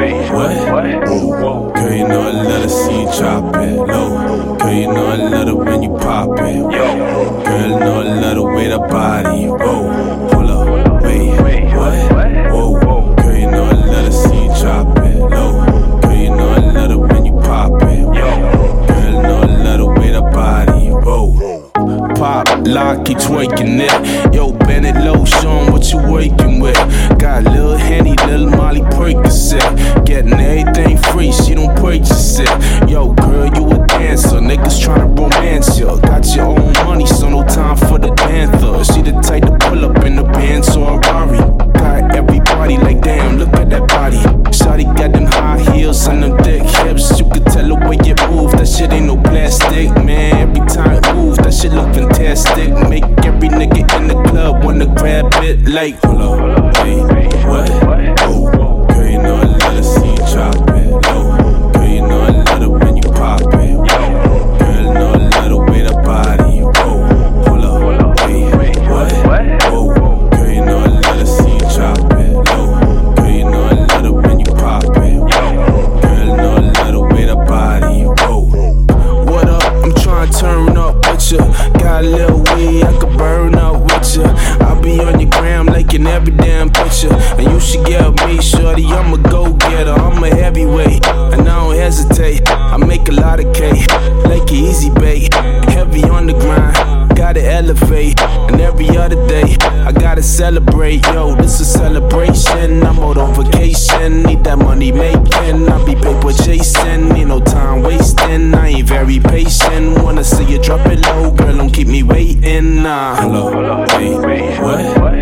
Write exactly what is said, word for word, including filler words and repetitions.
what? Whoa. Girl, you know I love to see you drop it low. Girl, you know I love it when you pop it. Yo. Girl, you know I love the way that body roll. Pull up, wait, what? Whoa. Girl, you know I love to see you drop it low. Girl, you know I love it when you pop it. Yo. Girl, you know I love the way that body roll. Pop, lock, keep twerking it. Yo, Bennett Low, show 'em what you working with. Got Lil Henny, Lil Molly Percocet. Getting everything free, she don't purchase it. Yo, girl, you a dancer, niggas tryna romance ya. Got your own money, so no time for the panther. She the type to pull up in the Benz or a Rari. Got everybody like, damn, look at that body. Shawty got them high heels and them thick hips. You can tell the way you move, that shit ain't no plastic, man. Every time it moves, that shit look fantastic. Make every nigga in the club wanna grab it like, hold up, hey, what? Oh, girl, you know I love to see you drop it low. Girl, you know I love it when you pop it. Girl, you know I love the way that body roll. Pull up, hey, what? Oh, girl, you know I love to see you drop it low. Girl, you know I love it when you pop it. Girl, you know I love the way that body roll. What up? I'm tryna turn up with ya. Got a little weed, I could burn up with ya. I'll be on your gram liking every damn picture. And you should get me, shorty, I'm a go-getter. I'm a heavyweight, and I don't hesitate. I make a lot of cake, like an easy bake. Heavy on the grind, gotta elevate. And every other day, I gotta celebrate. Yo, this a celebration, I'm out on vacation. Need that money making, I be paper chasing. Need no time wasting, I ain't very patient. Wanna see you drop it low, girl, don't keep me waiting, nah. Hello, hey, what?